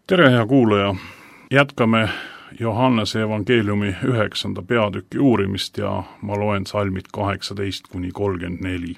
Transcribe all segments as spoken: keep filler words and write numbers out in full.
Tere, hea kuulaja! Jätkame Johannese evangeeliumi üheksanda peatüki uurimist ja ma loen salmid kaheksateist kuni kolmkümmend neli.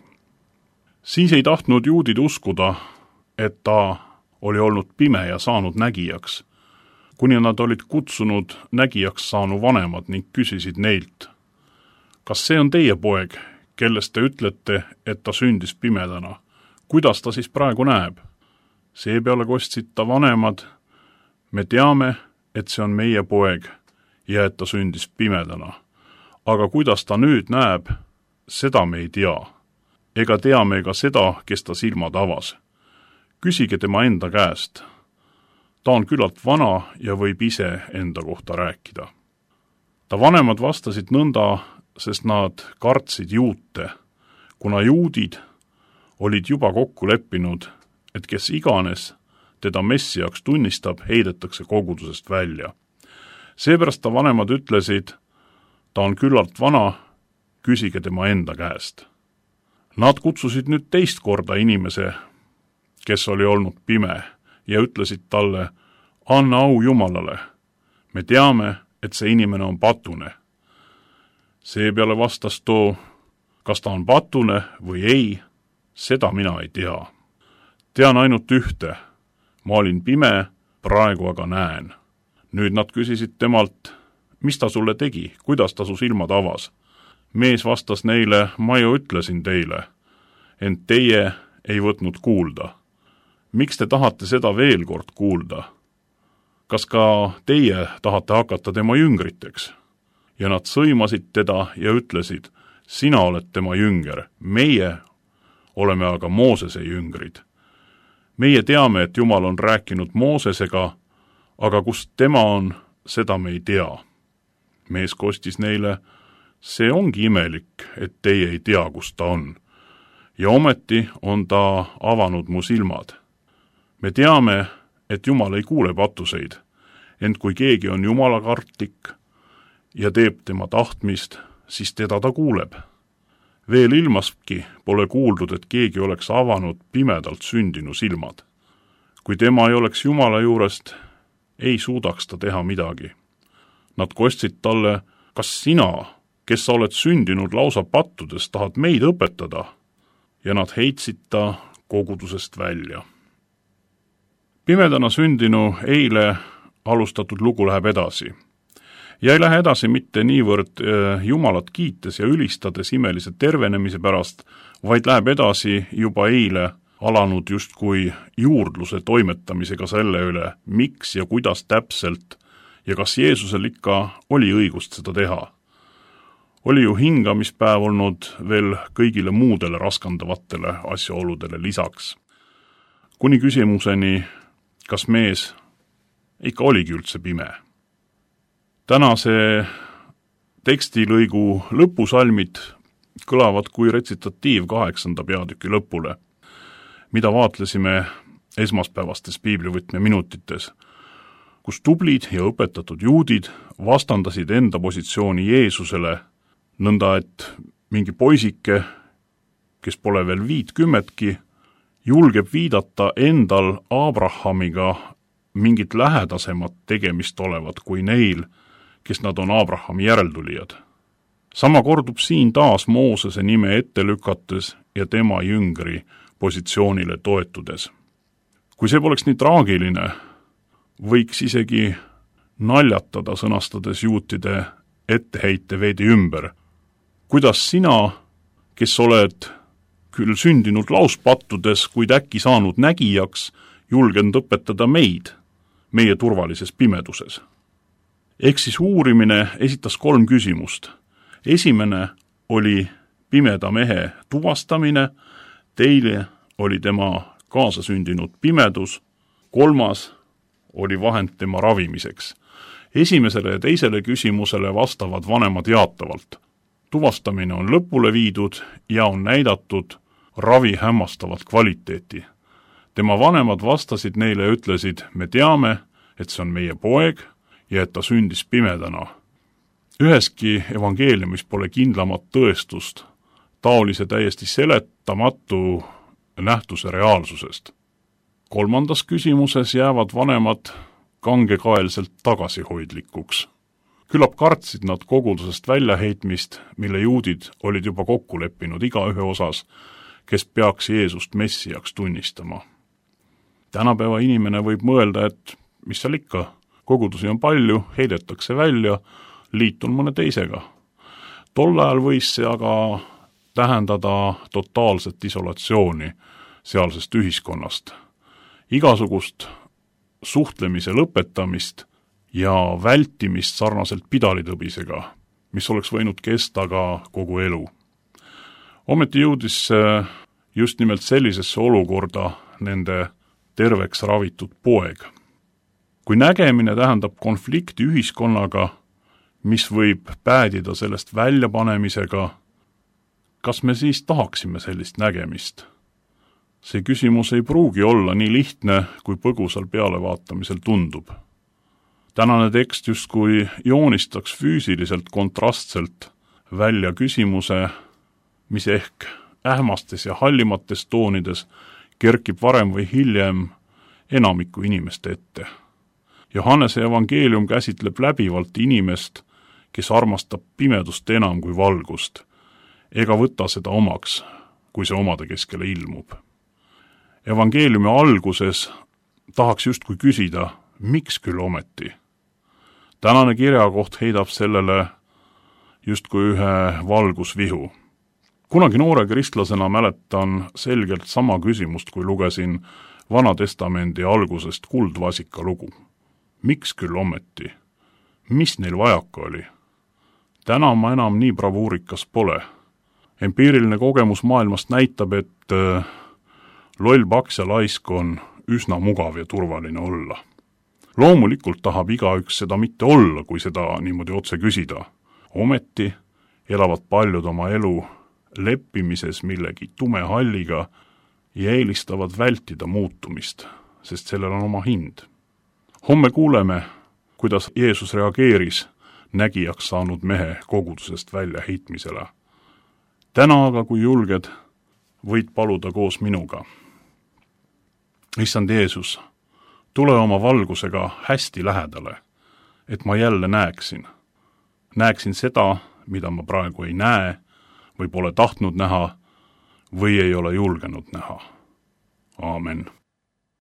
Siis ei tahtnud juudid uskuda, et ta oli olnud pime ja saanud nägijaks, kuni nad olid kutsunud nägijaks saanu vanemad ning küsisid neilt, kas see on teie poeg, kellest te ütlete, et ta sündis pimedana? Kuidas ta siis praegu näeb? Seepeale kostsid ta vanemad, me teame, et see on meie poeg ja et ta sündis pimedana. Aga kuidas ta nüüd näeb, seda me ei tea. Ega teame ega seda, kes ta silmad avas. Küsige tema enda käest. Ta on küllalt vana ja võib ise enda kohta rääkida. Ta vanemad vastasid nõnda, sest nad kartsid juute, kuna juudid olid juba kokku leppinud, et kes iganes teda messiaks tunnistab, heidetakse kogudusest välja. Seepärast ta vanemad ütlesid, ta on küllalt vana, küsige tema enda käest. Nad kutsusid nüüd teist korda inimese, kes oli olnud pime, ja ütlesid talle, anna au Jumalale. Me teame, et see inimene on patune. Seepeale vastas too, kas ta on patune või ei, seda mina ei tea. Tean ainult ühte, ma olin pime, praegu aga näen. Nüüd nad küsisid temalt, mis ta sulle tegi, kuidas ta su silmad avas. Mees vastas neile, ma ju ütlesin teile, ent teie ei võtnud kuulda. Miks te tahate seda veel kord kuulda? Kas ka teie tahate hakata tema jüngriteks? Ja nad sõimasid teda ja ütlesid, sina oled tema jünger, meie oleme aga Moosese jüngrid. Meie teame, et Jumal on rääkinud Moosesega, aga kust tema on, seda me ei tea. Mees kostis neile, see ongi imelik, et teie ei tea, kust ta on. Ja ometi on ta avanud mu silmad. Me teame, et Jumal ei kuule patuseid, ent kui keegi on jumalakartlik ja teeb tema tahtmist, siis teda ta kuuleb. Veel ilmaski pole kuuldud, et keegi oleks avanud pimedalt sündinu silmad. Kui tema ei oleks Jumala juurest, ei suudaks ta teha midagi. Nad kostsid talle, kas sina, kes sa oled sündinud lausa pattudes, tahad meid õpetada? Ja nad heitsid ta kogudusest välja. Pimedana sündinu eile alustatud lugu läheb edasi. Ja ei lähe edasi mitte niivõrd Jumalat kiites ja ülistades imelise tervenemise pärast, vaid läheb edasi juba eile alanud justkui juurdluse toimetamisega selle üle, miks ja kuidas täpselt ja kas Jeesusel ikka oli õigust seda teha. Oli ju hingamispäev olnud veel kõigile muudele raskandavatele asjaoludele lisaks. Kuni küsimuseni, kas mees ikka oligi üldse pime. Tänase tekstilõigu lõpusalmid kõlavad kui retsitatiiv kaheksanda peatüki lõpule, mida vaatlesime esmaspäevastes piiblivõtme minutites, kus tublid ja õpetatud juudid vastandasid enda positsiooni Jeesusele, nõnda et mingi poisike, kes pole veel viitkümmetki, julgeb viidata endal Abrahamiga mingit lähedasemat tegemist olevat kui neil, kes nad on Abrahami järeltulijad. Sama kordub siin taas Moosese nime ette lükates ja tema jüngri positsioonile toetudes. Kui see poleks nii traagiline, võiks isegi naljatada sõnastades juutide etteheite veidi ümber. Kuidas sina, kes oled küll sündinud lauspattudes, kuid äkki saanud nägijaks, julgenud õpetada meid, meie turvalises pimeduses? Ehk siis uurimine esitas kolm küsimust. Esimene oli pimeda mehe tuvastamine, teine oli tema kaasasündinud pimedus, kolmas oli vahend tema ravimiseks. Esimesele ja teisele küsimusele vastavad vanemad jaatavalt. Tuvastamine on lõpule viidud ja on näidatud ravi hämmastavat kvaliteeti. Tema vanemad vastasid neile ja ütlesid, me teame, et see on meie poeg, ja et ta sündis pimedana. Üheski evangeeliumis pole kindlamat tõestust taolise täiesti seletamatu nähtuse reaalsusest. Kolmandas küsimuses jäävad vanemad kangekaelselt tagasihoidlikuks. Küllap kartsid nad kogudusest väljaheitmist, mille juudid olid juba kokku leppinud igaühe osas, kes peaks Jeesust messiaks tunnistama. Tänapäeva inimene võib mõelda, et mis seal ikka, kogudusi on palju, heidetakse välja, liitun mõne teisega. Tol ajal võis see aga tähendada totaalset isolatsiooni sealsest ühiskonnast, igasugust suhtlemise lõpetamist ja vältimist sarnaselt pidalitõbisega, mis oleks võinud kesta ka kogu elu. Ometi jõudis just nimelt sellisesse olukorda nende terveks ravitud poeg. Kui nägemine tähendab konflikti ühiskonnaga, mis võib päädida sellest väljapanemisega, kas me siis tahaksime sellist nägemist? See küsimus ei pruugi olla nii lihtne, kui põgusal pealevaatamisel tundub. Tänane tekst justkui joonistaks füüsiliselt kontrastselt välja küsimuse, mis ehk ähmastes ja hallimates toonides kerkib varem või hiljem enamiku inimeste ette. Johannese evangeelium käsitleb läbivalt inimest, kes armastab pimedust enam kui valgust, ega võta seda omaks, kui see omade keskele ilmub. Evangeeliumi alguses tahaks justkui küsida, miks küll ometi? Tänane kirjakoht heidab sellele justkui ühe valgusvihu. Kunagi noore kristlasena mäletan selgelt sama küsimust, kui lugesin Vanatestamendi algusest kuldvasika lugu. Miks küll ometi? Mis neil vajaka oli? Täna ma enam nii bravuurikas pole. Empiiriline kogemus maailmast näitab, et loll, paks ja laisk on üsna mugav ja turvaline olla. Loomulikult tahab igaüks seda mitte olla, kui seda niimoodi otse küsida. Ometi elavad paljud oma elu leppimises millegi tume halliga ja eelistavad vältida muutumist, sest sellel on oma hind. Homme kuuleme, kuidas Jeesus reageeris nägijaks saanud mehe kogudusest välja heitmisele. Täna aga, kui julged, võid paluda koos minuga. Issand Jeesus, tule oma valgusega hästi lähedale, et ma jälle näeksin. Näeksin seda, mida ma praegu ei näe, või pole tahtnud näha, või ei ole julgenud näha. Aamen.